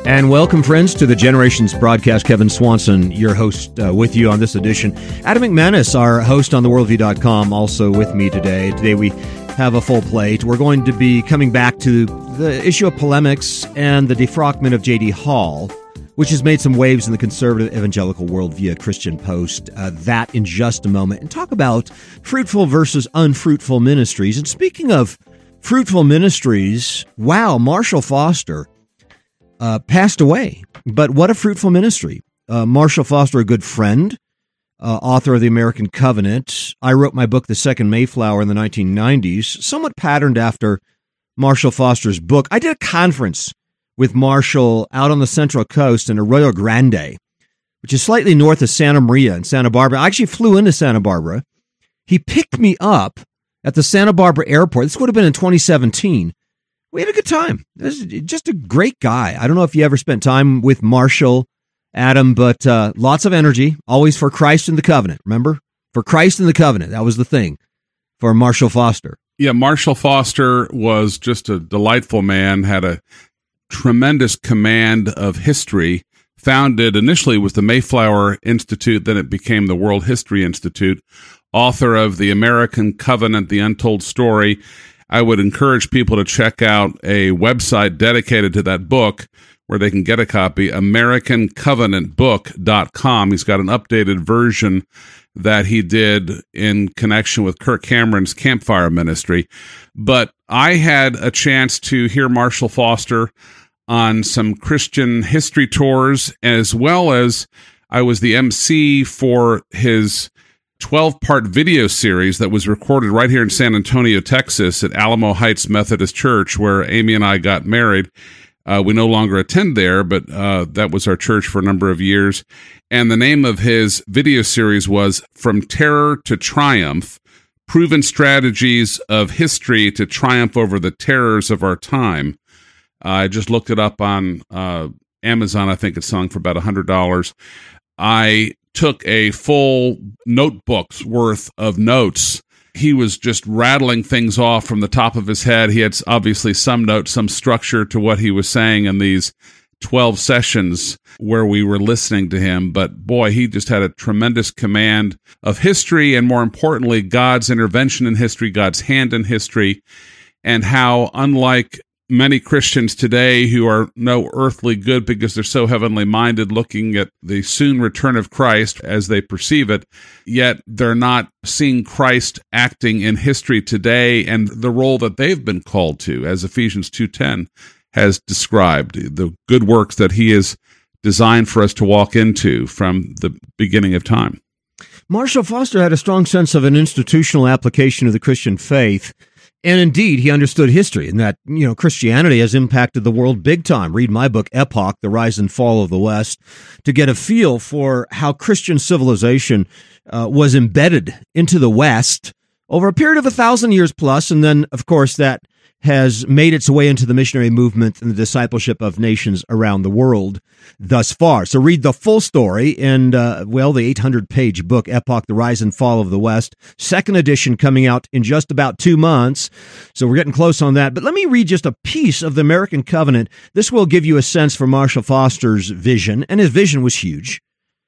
And welcome, friends, to the Generations broadcast. Kevin Swanson, your host, with you on this edition. Adam McManus, our host on theworldview.com, also with me today. Today we have a full plate. We're going to be coming back to the issue of polemics and the defrockment of J.D. Hall, which has made some waves in the conservative evangelical world via Christian Post. That in just a moment. And talk about fruitful versus unfruitful ministries. And speaking of fruitful ministries, wow, Marshall Foster passed away. But what a fruitful ministry. Marshall Foster, a good friend, author of The American Covenant. I wrote my book, The Second Mayflower, in the 1990s, somewhat patterned after Marshall Foster's book. I did a conference with Marshall out on the Central Coast in Arroyo Grande, which is slightly north of Santa Maria in Santa Barbara. I actually flew into Santa Barbara. He picked me up at the Santa Barbara airport. This would have been in 2017. We had a good time. This is just a great guy. I don't know if you ever spent time with Marshall, Adam, but lots of energy, always for Christ and the covenant. Remember? For Christ and the covenant. That was the thing for Marshall Foster. Yeah, Marshall Foster was just a delightful man, had a tremendous command of history, founded initially with the Mayflower Institute, then it became the World History Institute, author of The American Covenant, The Untold Story. I would encourage people to check out a website dedicated to that book where they can get a copy, AmericanCovenantBook.com. He's got an updated version that he did in connection with Kirk Cameron's Campfire Ministry. But I had a chance to hear Marshall Foster on some Christian history tours, as well as I was the MC for his 12-part video series that was recorded right here in San Antonio, Texas at Alamo Heights Methodist Church, where Amy and I got married. We no longer attend there, but that was our church for a number of years. And the name of his video series was From Terror to Triumph, Proven Strategies of History to Triumph Over the Terrors of Our Time. I just looked it up on Amazon. I think it's selling for about $100. I took a full notebook's worth of notes. He was just rattling things off from the top of his head. He had obviously some notes, some structure to what he was saying in these 12 sessions where we were listening to him. But boy, he just had a tremendous command of history, and more importantly, God's intervention in history, God's hand in history, and how, unlike many Christians today who are no earthly good because they're so heavenly minded, looking at the soon return of Christ as they perceive it, yet they're not seeing Christ acting in history today and the role that they've been called to, as Ephesians 2:10 has described, the good works that he is designed for us to walk into from the beginning of time. Marshall Foster had a strong sense of an institutional application of the Christian faith. And indeed, he understood history, and that, Christianity has impacted the world big time. Read my book, Epoch, The Rise and Fall of the West, to get a feel for how Christian civilization was embedded into the West over a period of 1,000 years plus. And then, of course, that has made its way into the missionary movement and the discipleship of nations around the world thus far. So read the full story in, the 800-page book, Epoch, The Rise and Fall of the West. Second edition coming out in just about 2 months. So we're getting close on that. But let me read just a piece of the American Covenant. This will give you a sense for Marshall Foster's vision, and his vision was huge.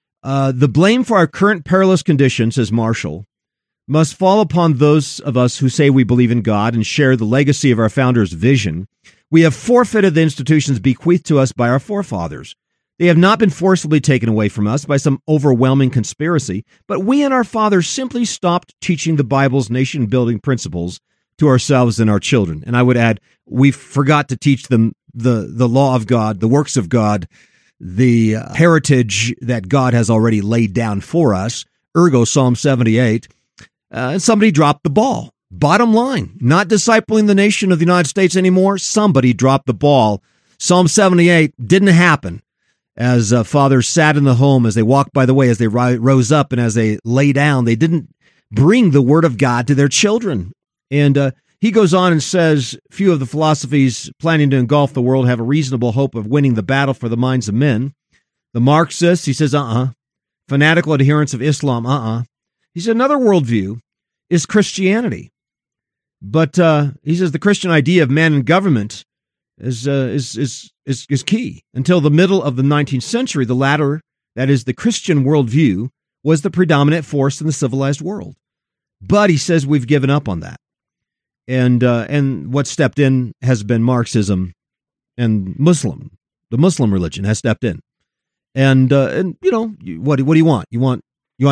The blame for our current perilous condition, says Marshall, must fall upon those of us who say we believe in God and share the legacy of our founders' vision. We have forfeited the institutions bequeathed to us by our forefathers. They have not been forcibly taken away from us by some overwhelming conspiracy, but we and our fathers simply stopped teaching the Bible's nation-building principles to ourselves and our children. And I would add, we forgot to teach them the law of God, the works of God, the heritage that God has already laid down for us, ergo Psalm 78. Somebody dropped the ball. Bottom line, not discipling the nation of the United States anymore. Somebody dropped the ball. Psalm 78 didn't happen. As fathers sat in the home, as they walked by the way, as they rose up, and as they lay down, they didn't bring the word of God to their children. And he goes on and says, few of the philosophies planning to engulf the world have a reasonable hope of winning the battle for the minds of men. The Marxists, he says, fanatical adherents of Islam, He said another worldview is Christianity. But he says the Christian idea of man and government is key. Until the middle of the 19th century, the latter, that is the Christian worldview, was the predominant force in the civilized world. But he says we've given up on that. And what stepped in has been Marxism and the Muslim religion has stepped in. And you know, what do you want? You want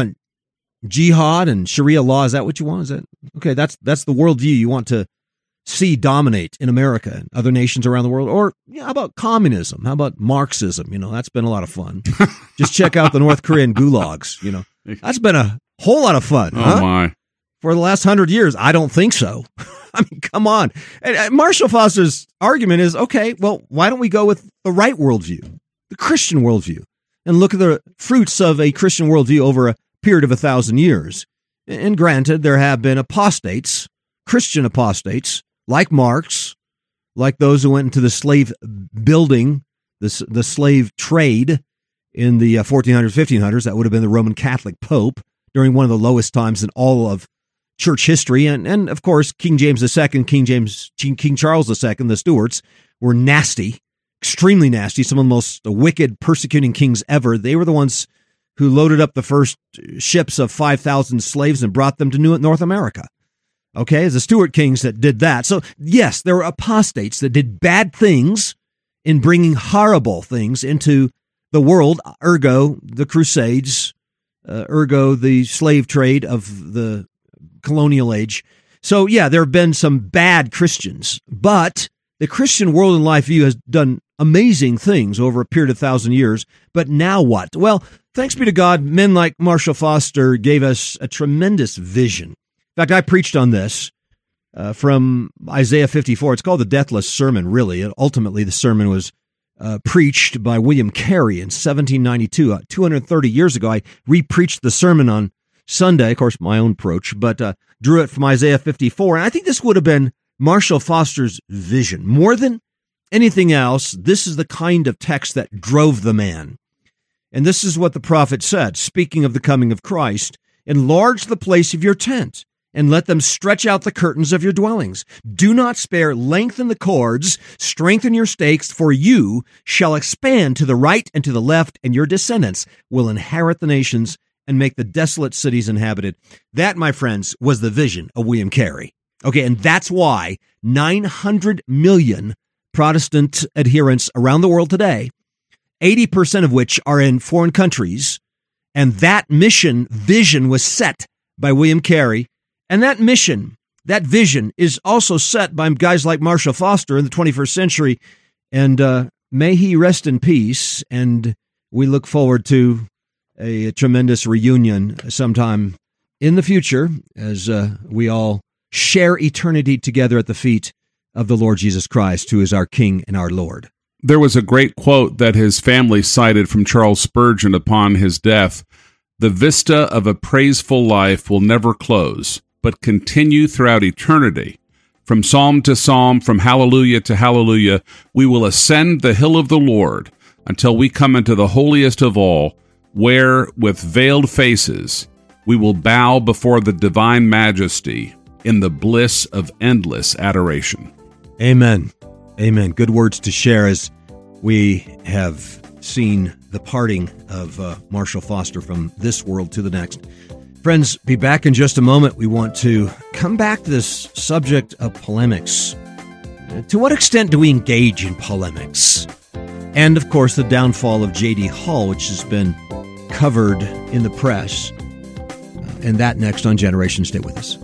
jihad and Sharia law? Is that what you want? Is that okay? That's the worldview you want to see dominate in America and other nations around the world. Or how about communism? How about Marxism? You know, that's been a lot of fun. Just check out the North Korean gulags. You know, that's been a whole lot of fun. Oh my! For the last 100 years, I don't think so. I mean, come on. And Marshall Foster's argument is, okay, well, why don't we go with the right worldview, the Christian worldview, and look at the fruits of a Christian worldview over a period of 1,000 years. And granted, there have been apostates, Christian apostates, like Marx, like those who went into the slave building, the slave trade in the 1400s, 1500s. That would have been the Roman Catholic Pope during one of the lowest times in all of church history. And of course, King James II, King Charles II, the Stuarts, were nasty, extremely nasty, some of the most wicked, persecuting kings ever. They were the ones who loaded up the first ships of 5,000 slaves and brought them to North America. Okay, it's the Stuart kings that did that. So yes, there were apostates that did bad things in bringing horrible things into the world, ergo the Crusades, ergo the slave trade of the colonial age. So yeah, there have been some bad Christians, but the Christian world and life view has done amazing things over a period of 1,000 years. But now what? Well, thanks be to God, men like Marshall Foster gave us a tremendous vision. In fact, I preached on this from Isaiah 54. It's called the Deathless Sermon, really. Ultimately, the sermon was preached by William Carey in 1792, 230 years ago. I re-preached the sermon on Sunday, of course, my own approach, but drew it from Isaiah 54. And I think this would have been Marshall Foster's vision. More than anything else, this is the kind of text that drove the man. And this is what the prophet said, speaking of the coming of Christ: enlarge the place of your tent, and let them stretch out the curtains of your dwellings. Do not spare, lengthen the cords, strengthen your stakes, for you shall expand to the right and to the left, and your descendants will inherit the nations and make the desolate cities inhabited. That, my friends, was the vision of William Carey. Okay, and that's why 900 million Protestant adherents around the world today, 80% of which are in foreign countries, and that vision was set by William Carey. And that mission, that vision, is also set by guys like Marshall Foster in the 21st century. And may he rest in peace. And we look forward to a tremendous reunion sometime in the future as we all share eternity together at the feet of the Lord Jesus Christ, who is our King and our Lord. There was a great quote that his family cited from Charles Spurgeon upon his death: "The vista of a praiseful life will never close, but continue throughout eternity. From psalm to psalm, from hallelujah to hallelujah, we will ascend the hill of the Lord until we come into the holiest of all, where, with veiled faces, we will bow before the divine majesty in the bliss of endless adoration." Amen. Amen. Good words to share as we have seen the parting of Marshall Foster from this world to the next. Friends, be back in just a moment. We want to come back to this subject of polemics. To what extent do we engage in polemics? And, of course, the downfall of J.D. Hall, which has been covered in the press. And that next on Generation. Stay with us.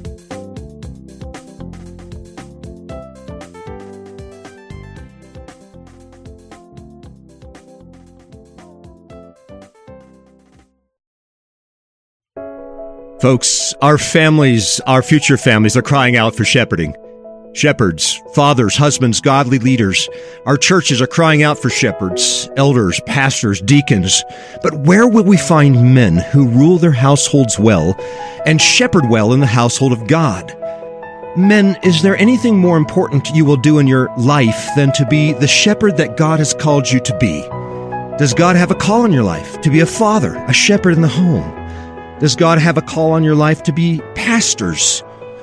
Folks, our families, our future families are crying out for shepherding. Shepherds, fathers, husbands, godly leaders. Our churches are crying out for shepherds, elders, pastors, deacons. But where will we find men who rule their households well and shepherd well in the household of God? Men, is there anything more important you will do in your life than to be the shepherd that God has called you to be? Does God have a call in your life to be a father, a shepherd in the home? Does God have a call on your life to be pastors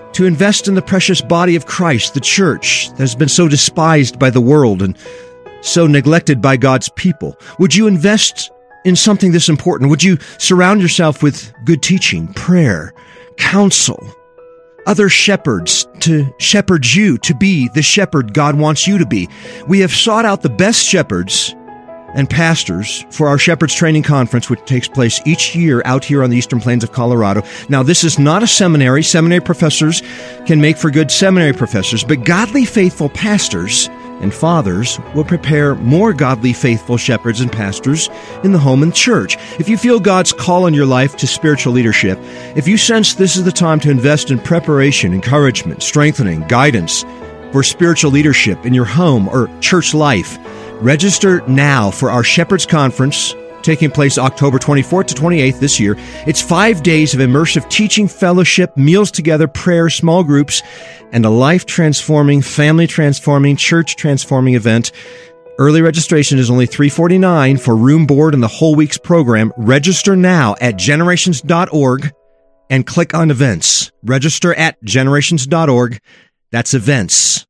to invest in the precious body of Christ, the church, that has been so despised by the world and so neglected by God's people? Would you invest in something this important? Would you surround yourself with good teaching, prayer, counsel, other shepherds to shepherd you to be the shepherd God wants you to be? We have sought out the best shepherds and pastors for our Shepherds Training Conference, which takes place each year out here on the Eastern Plains of Colorado. Now, this is not a seminary. Seminary professors can make for good seminary professors, but godly, faithful pastors and fathers will prepare more godly, faithful shepherds and pastors in the home and church. If you feel God's call on your life to spiritual leadership, if you sense this is the time to invest in preparation, encouragement, strengthening, guidance for spiritual leadership in your home or church life, register now for our Shepherds Conference taking place October 24th to 28th this year. It's 5 days of immersive teaching, fellowship, meals together, prayer, small groups, and a life-transforming, family-transforming, church-transforming event. Early registration is only $349 for room, board, and the whole week's program. Register now at generations.org and click on events. Register at generations.org. That's events.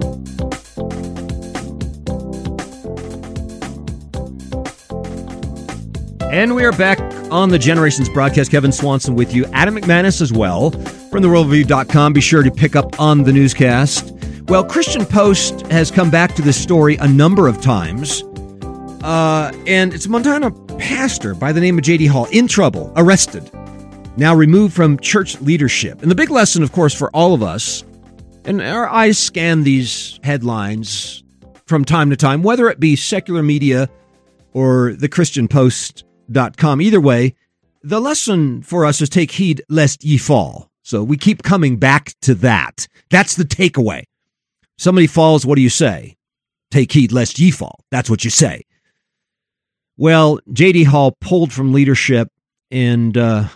And we are back on the Generations broadcast. Kevin Swanson with you. Adam McManus as well from theworldreview.com. Be sure to pick up on the newscast. Well, Christian Post has come back to this story a number of times. And it's a Montana pastor by the name of J.D. Hall in trouble, arrested, now removed from church leadership. And the big lesson, of course, for all of us, and our eyes scan these headlines from time to time, whether it be secular media or the ChristianPost.com. Either way, the lesson for us is take heed lest ye fall. So we keep coming back to that. That's the takeaway. Somebody falls, what do you say? Take heed lest ye fall. That's what you say. Well, J.D. Hall pulled from leadership, and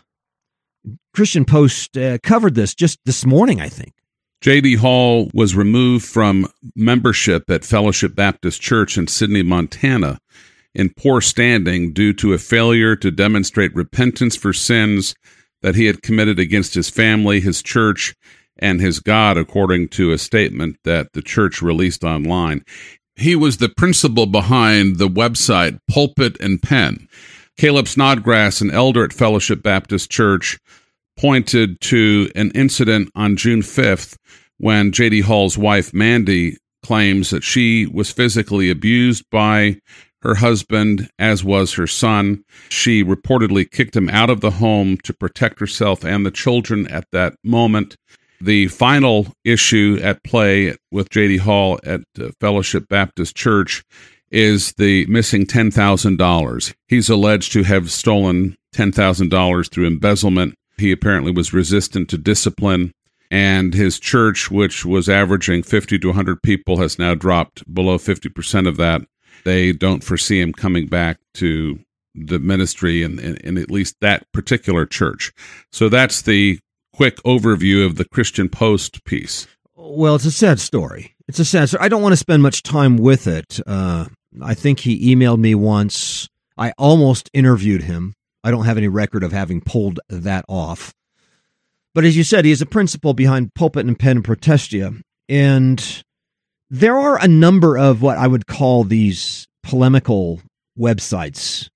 Christian Post covered this just this morning, I think. J.D. Hall was removed from membership at Fellowship Baptist Church in Sidney, Montana, in poor standing due to a failure to demonstrate repentance for sins that he had committed against his family, his church, and his God, according to a statement that the church released online. He was the principal behind the website Pulpit and Pen. Caleb Snodgrass, an elder at Fellowship Baptist Church, pointed to an incident on June 5th when J.D. Hall's wife, Mandy, claims that she was physically abused by her husband, as was her son. She reportedly kicked him out of the home to protect herself and the children at that moment. The final issue at play with J.D. Hall at Fellowship Baptist Church is the missing $10,000. He's alleged to have stolen $10,000 through embezzlement. He apparently was resistant to discipline, and his church, which was averaging 50 to 100 people, has now dropped below 50% of that. They don't foresee him coming back to the ministry in at least that particular church. So that's the quick overview of the Christian Post piece. Well, it's a sad story. It's a sad story. I don't want to spend much time with it. I think he emailed me once. I almost interviewed him. I don't have any record of having pulled that off. But as you said, he is a principal behind Pulpit and Pen and Protestia. And there are a number of what I would call these polemical websites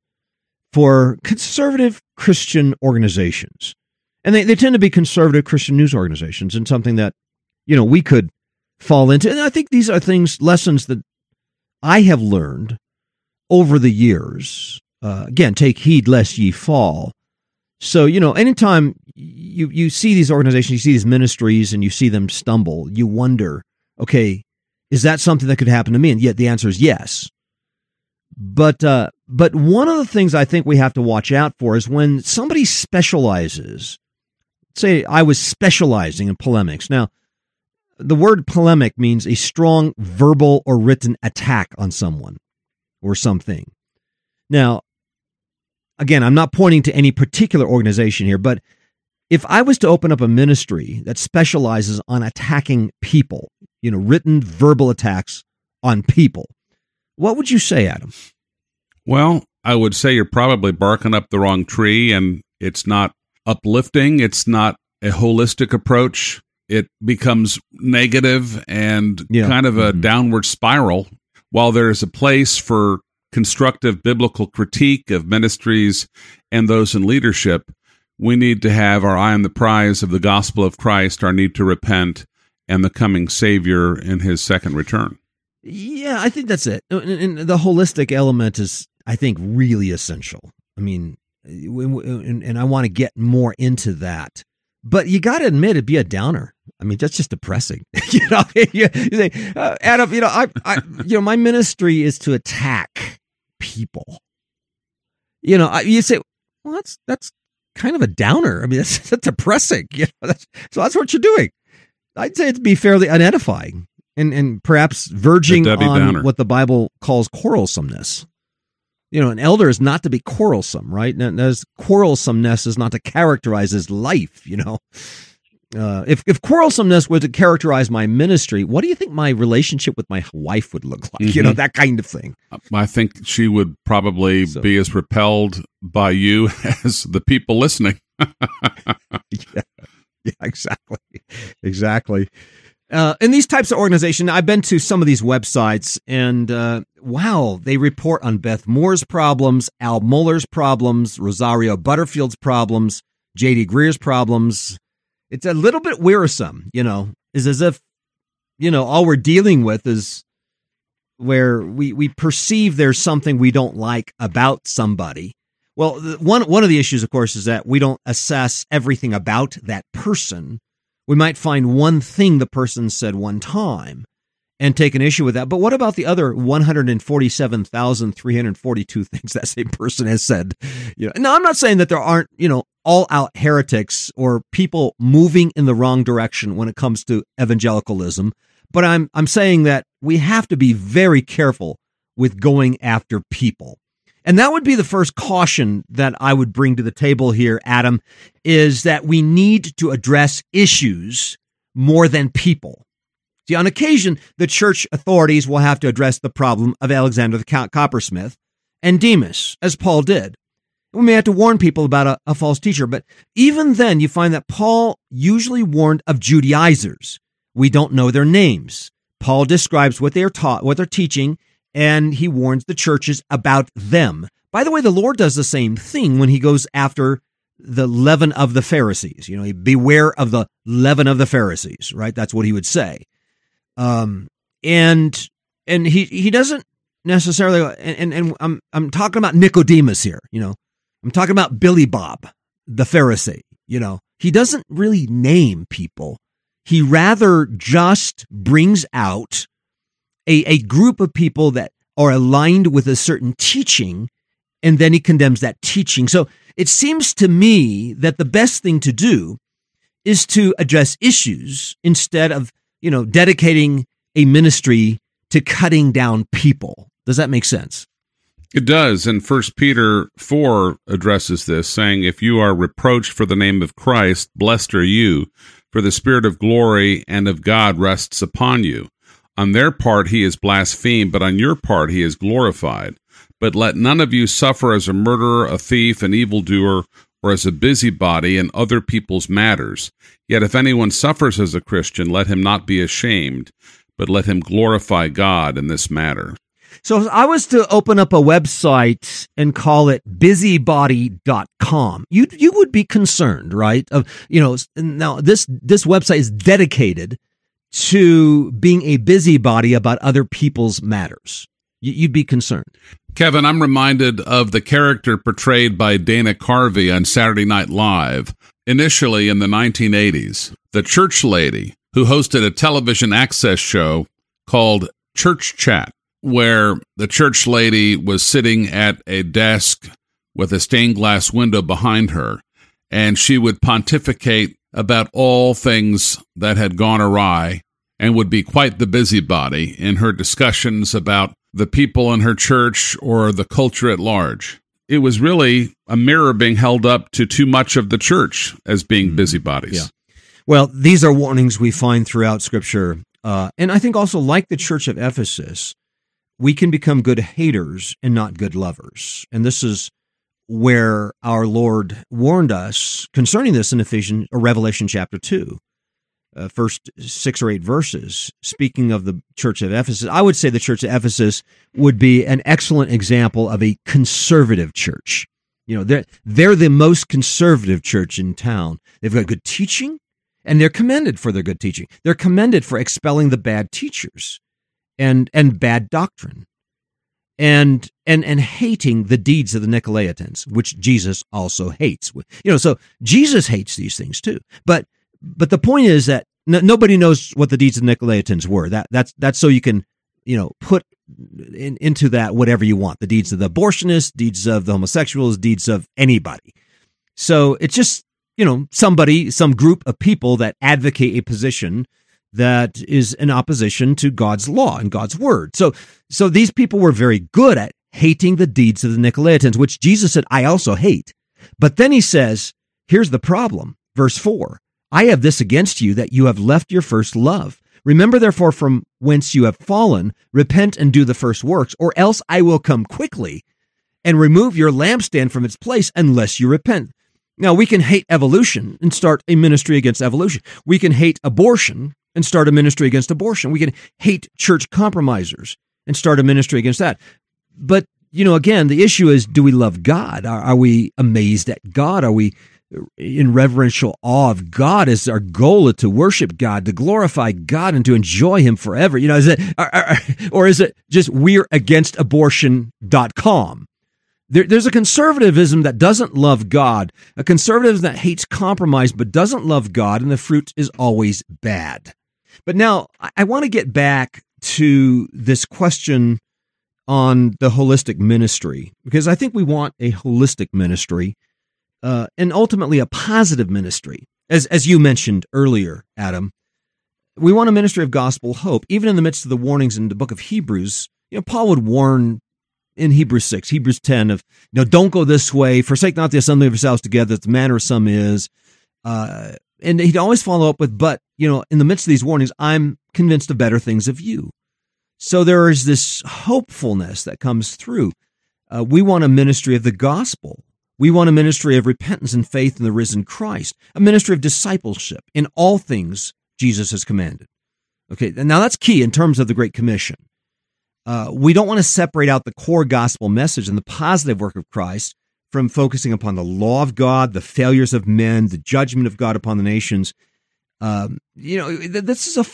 for conservative Christian organizations. And they tend to be conservative Christian news organizations, and something that, we could fall into. And I think these are lessons that I have learned over the years. Again, take heed lest ye fall. So, anytime you see these organizations, you see these ministries, and you see them stumble, you wonder, okay, is that something that could happen to me? And yet the answer is yes. But one of the things I think we have to watch out for is when somebody specializes. Say I was specializing in polemics. Now, the word polemic means a strong verbal or written attack on someone or something. Now, again, I'm not pointing to any particular organization here, but if I was to open up a ministry that specializes on attacking people, written verbal attacks on people, what would you say, Adam? Well, I would say you're probably barking up the wrong tree, and it's not uplifting. It's not a holistic approach it becomes negative and Yeah. kind of a downward spiral. While there's a place for constructive biblical critique of ministries and those in leadership, we need to have our eye on the prize of the gospel of Christ, our need to repent, and the coming Savior in his second return. Yeah, I think that's it. And the holistic element is, I think, really essential. I mean, and I want to get more into that. But you got to admit, it'd be a downer. I mean, that's just depressing. You say, Adam, my ministry is to attack people. You say, well, that's kind of a downer. I mean, that's depressing. So that's what you're doing. I'd say it'd be fairly unedifying and perhaps verging on Downer. what the Bible calls quarrelsomeness. An elder is not to be quarrelsome, right? Quarrelsomeness is not to characterize his life, If quarrelsomeness were to characterize my ministry, what do you think my relationship with my wife would look like? That kind of thing. I think she would probably be as repelled by you as the people listening. Yeah, exactly. In these types of organizations, I've been to some of these websites, and wow, they report on Beth Moore's problems, Al Mohler's problems, Rosario Butterfield's problems, J.D. Greer's problems. It's a little bit wearisome, It's as if, all we're dealing with is where we perceive there's something we don't like about somebody. Well, one of the issues, of course, is that we don't assess everything about that person. We might find one thing the person said one time and take an issue with that. But what about the other 147,342 things that same person has said? Now, I'm not saying that there aren't, all-out heretics or people moving in the wrong direction when it comes to evangelicalism, but I'm saying that we have to be very careful with going after people. And that would be the first caution that I would bring to the table here, Adam, is that we need to address issues more than people. See, on occasion, the church authorities will have to address the problem of Alexander the Coppersmith and Demas, as Paul did. We may have to warn people about a false teacher, but even then, you find that Paul usually warned of Judaizers. We don't know their names. Paul describes what they are taught, what they're teaching, and he warns the churches about them. By the way, the Lord does the same thing when he goes after the leaven of the Pharisees. Beware of the leaven of the Pharisees, right? That's what he would say. And he doesn't necessarily, and I'm talking about Nicodemus here, I'm talking about Billy Bob, the Pharisee, he doesn't really name people. He rather just brings out a group of people that are aligned with a certain teaching, and then he condemns that teaching. So it seems to me that the best thing to do is to address issues instead of, dedicating a ministry to cutting down people. Does that make sense? It does. And 1 Peter 4 addresses this, saying, if you are reproached for the name of Christ, blessed are you, for the Spirit of glory and of God rests upon you. On their part he is blasphemed, but on your part he is glorified. But let none of you suffer as a murderer, a thief, an evildoer, or as a busybody in other people's matters. Yet if anyone suffers as a Christian, let him not be ashamed, but let him glorify God in this matter. So if I was to open up a website and call it busybody.com, you would be concerned, right? Now this website is dedicated to being a busybody about other people's matters. You'd be concerned. Kevin, I'm reminded of the character portrayed by Dana Carvey on Saturday Night Live, initially in the 1980s, the church lady who hosted a television access show called Church Chat, where the church lady was sitting at a desk with a stained glass window behind her, and she would pontificate about all things that had gone awry and would be quite the busybody in her discussions about the people in her church or the culture at large. It was really a mirror being held up to too much of the church as being busybodies. Yeah. Well, these are warnings we find throughout Scripture. And I think also, like the church of Ephesus, we can become good haters and not good lovers. And this is where our Lord warned us concerning this in Revelation chapter 2. first 6 or 8 verses, speaking of the church of Ephesus. I would say the church of Ephesus would be an excellent example of a conservative church. They're the most conservative church in town. They've got good teaching, and they're commended for their good teaching. They're commended for expelling the bad teachers and bad doctrine, and hating the deeds of the Nicolaitans, which Jesus also hates. So Jesus hates these things too. But the point is that nobody knows what the deeds of the Nicolaitans were. That's so you can, put into that whatever you want. The deeds of the abortionists, deeds of the homosexuals, deeds of anybody. So it's just, some group of people that advocate a position that is in opposition to God's law and God's word. So these people were very good at hating the deeds of the Nicolaitans, which Jesus said, I also hate. But then he says, here's the problem. Verse 4, I have this against you, that you have left your first love. Remember, therefore, from whence you have fallen, repent and do the first works, or else I will come quickly and remove your lampstand from its place unless you repent. Now, we can hate evolution and start a ministry against evolution. We can hate abortion and start a ministry against abortion. We can hate church compromisers and start a ministry against that. But, again, the issue is, do we love God? Are we amazed at God? Are we in reverential awe of God? Is our goal to worship God, to glorify God, and to enjoy Him forever? Or is it just we're against abortion.com? There's a conservatism that doesn't love God, a conservatism that hates compromise but doesn't love God, and the fruit is always bad. But now I want to get back to this question on the holistic ministry, because I think we want a holistic ministry and ultimately a positive ministry. As you mentioned earlier, Adam, we want a ministry of gospel hope. Even in the midst of the warnings in the book of Hebrews, Paul would warn in Hebrews 6, Hebrews 10 of, don't go this way, forsake not the assembly of yourselves together, as the manner of some is. And he'd always follow up with, but, in the midst of these warnings, I'm convinced of better things of you. So there is this hopefulness that comes through. We want a ministry of the gospel. We want a ministry of repentance and faith in the risen Christ, a ministry of discipleship in all things Jesus has commanded. Okay, and now that's key in terms of the Great Commission. We don't want to separate out the core gospel message and the positive work of Christ from focusing upon the law of God, the failures of men, the judgment of God upon the nations. This is a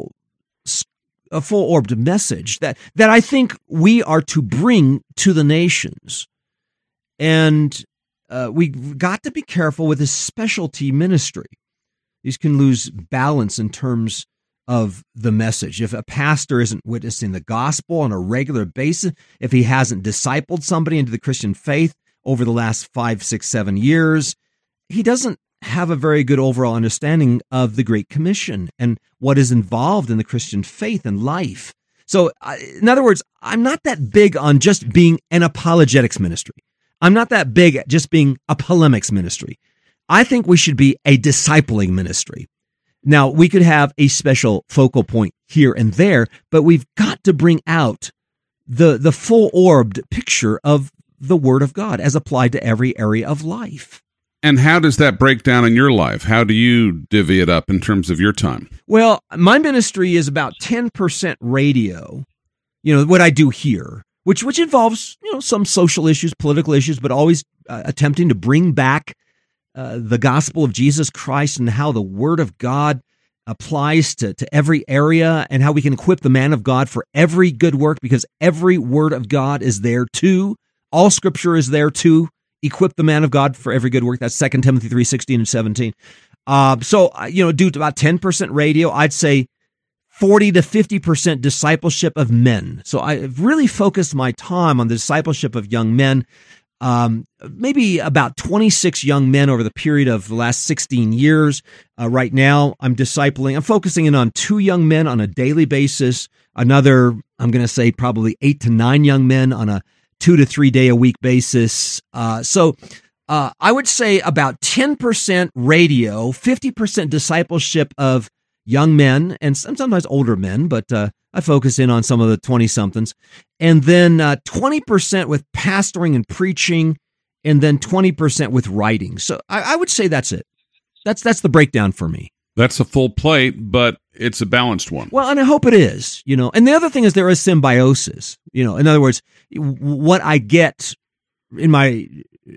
full-orbed message that I think we are to bring to the nations. And we've got to be careful with this specialty ministry. These can lose balance in terms of the message. If a pastor isn't witnessing the gospel on a regular basis, if he hasn't discipled somebody into the Christian faith over the last 5, 6, 7 years, he doesn't have a very good overall understanding of the Great Commission and what is involved in the Christian faith and life. So, in other words, I'm not that big on just being an apologetics ministry. I'm not that big at just being a polemics ministry. I think we should be a discipling ministry. Now, we could have a special focal point here and there, but we've got to bring out the full-orbed picture of the Word of God as applied to every area of life. And how does that break down in your life? How do you divvy it up in terms of your time? Well, my ministry is about 10% radio, what I do here, which involves, some social issues, political issues, but always attempting to bring back the gospel of Jesus Christ and how the Word of God applies to every area and how we can equip the man of God for every good work, because every Word of God is there too. All Scripture is there to equip the man of God for every good work. That's 2 Timothy 3:16 and 17. So, do about 10% radio. I'd say 40 to 50% discipleship of men. So I've really focused my time on the discipleship of young men. Maybe about 26 young men over the period of the last 16 years. Right now, I'm focusing in on 2 young men on a daily basis. Another, I'm going to say probably 8 to 9 young men on a 2 to 3 day a week basis. So I would say about 10% radio, 50% discipleship of young men and sometimes older men, but I focus in on some of the 20-somethings. And then 20% with pastoring and preaching, and then 20% with writing. So I would say that's it. That's the breakdown for me. That's a full plate, but it's a balanced one. Well, and I hope it is, And the other thing is there is symbiosis, In other words, what I get in my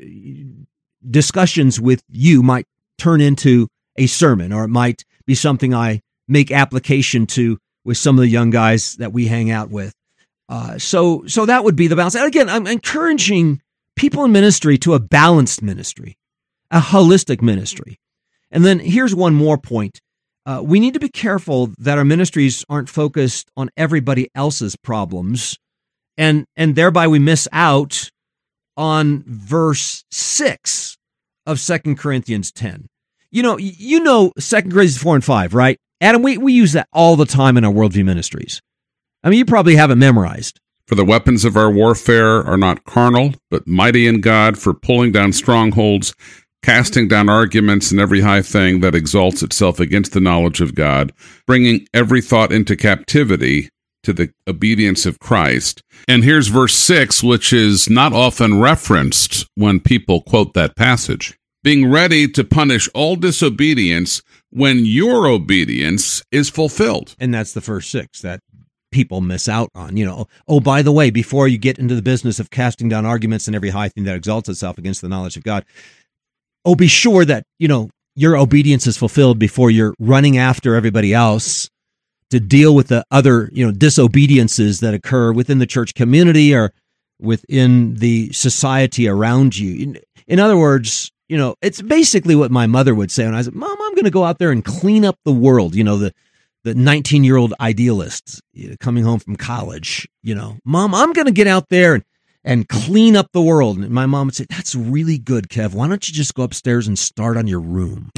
discussions with you might turn into a sermon, or it might be something I make application to with some of the young guys that we hang out with. So that would be the balance. And again, I'm encouraging people in ministry to a balanced ministry, a holistic ministry. And then here's one more point. We need to be careful that our ministries aren't focused on everybody else's problems, and thereby we miss out on verse 6 of 2 Corinthians 10. You know 2 Corinthians 4 and 5, right? Adam, we use that all the time in our worldview ministries. I mean, you probably have it memorized. For the weapons of our warfare are not carnal, but mighty in God for pulling down strongholds, casting down arguments and every high thing that exalts itself against the knowledge of God, bringing every thought into captivity to the obedience of Christ. And here's verse 6, which is not often referenced when people quote that passage. Being ready to punish all disobedience when your obedience is fulfilled. And that's the first 6 that people miss out on. Oh, by the way, before you get into the business of casting down arguments and every high thing that exalts itself against the knowledge of God, be sure that, your obedience is fulfilled before you're running after everybody else to deal with the other, disobediences that occur within the church community or within the society around you. In other words, it's basically what my mother would say when I said, Mom, I'm going to go out there and clean up the world. The 19-year-old idealist coming home from college, Mom, I'm going to get out there and clean up the world. And my mom would say, that's really good, Kev. Why don't you just go upstairs and start on your room?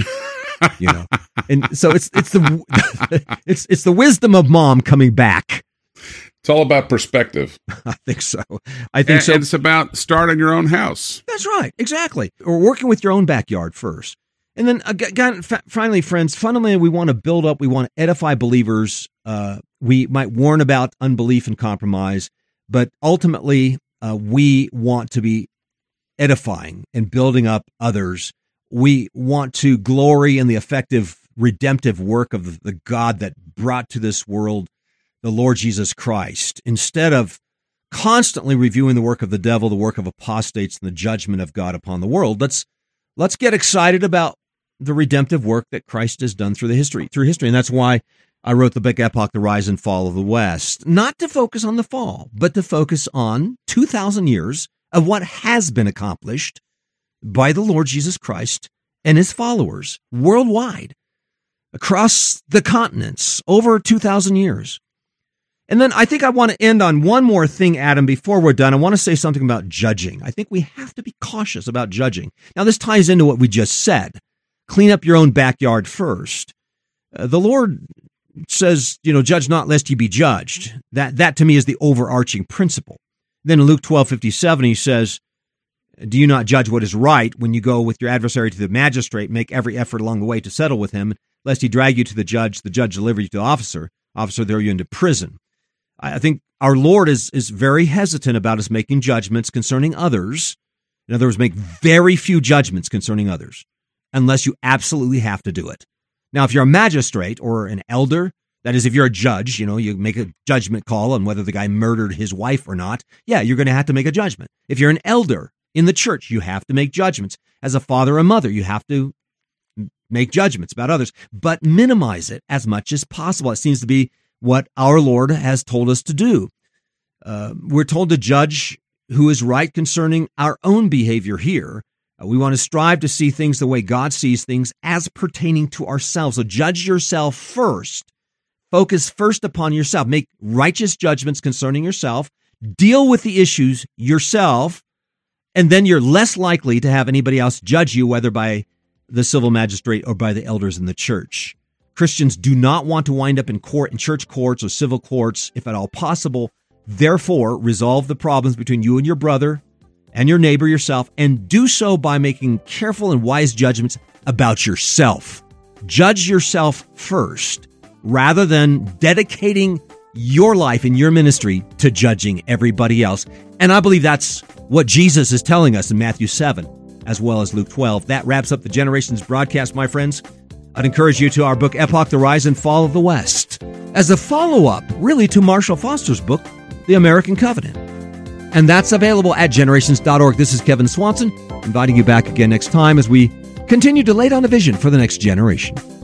And so it's the wisdom of mom coming back. It's all about perspective. I think so. And it's about starting your own house. That's right. Exactly. Or working with your own backyard first. And then, finally, friends, fundamentally, we want to build up. We want to edify believers. We might warn about unbelief and compromise, but ultimately, we want to be edifying and building up others. We want to glory in the effective redemptive work of the God that brought to this world the Lord Jesus Christ, instead of constantly reviewing the work of the devil, the work of apostates, and the judgment of God upon the world. Let's get excited about the redemptive work that Christ has done through history. And that's why I wrote the book Epoch, The Rise and Fall of the West, not to focus on the fall, but to focus on 2,000 years of what has been accomplished by the Lord Jesus Christ and his followers worldwide, across the continents, over 2,000 years. And then I think I want to end on one more thing, Adam, before we're done. I want to say something about judging. I think we have to be cautious about judging. Now, this ties into what we just said. Clean up your own backyard first. The Lord says, judge not lest you be judged. That to me is the overarching principle. Then in Luke 12:57, he says, do you not judge what is right when you go with your adversary to the magistrate, make every effort along the way to settle with him, lest he drag you to the judge deliver you to the officer throw you into prison. I think our Lord is very hesitant about us making judgments concerning others. In other words, make very few judgments concerning others, unless you absolutely have to do it. Now, if you're a magistrate or an elder, that is, if you're a judge, you make a judgment call on whether the guy murdered his wife or not, yeah, you're going to have to make a judgment. If you're an elder in the church, you have to make judgments. As a father or mother, you have to make judgments about others, but minimize it as much as possible. It seems to be what our Lord has told us to do. We're told to judge who is right concerning our own behavior here. We want to strive to see things the way God sees things as pertaining to ourselves. So judge yourself first. Focus first upon yourself. Make righteous judgments concerning yourself. Deal with the issues yourself, and then you're less likely to have anybody else judge you, whether by the civil magistrate or by the elders in the church. Christians do not want to wind up in court, in church courts or civil courts, if at all possible. Therefore, resolve the problems between you and your brother and your neighbor, yourself, and do so by making careful and wise judgments about yourself. Judge yourself first, rather than dedicating your life and your ministry to judging everybody else. And I believe that's what Jesus is telling us in Matthew 7, as well as Luke 12. That wraps up the Generations broadcast, my friends. I'd encourage you to our book, Epoch, The Rise and Fall of the West, as a follow-up, really, to Marshall Foster's book, The American Covenant. And that's available at generations.org. This is Kevin Swanson, inviting you back again next time as we continue to lay down a vision for the next generation.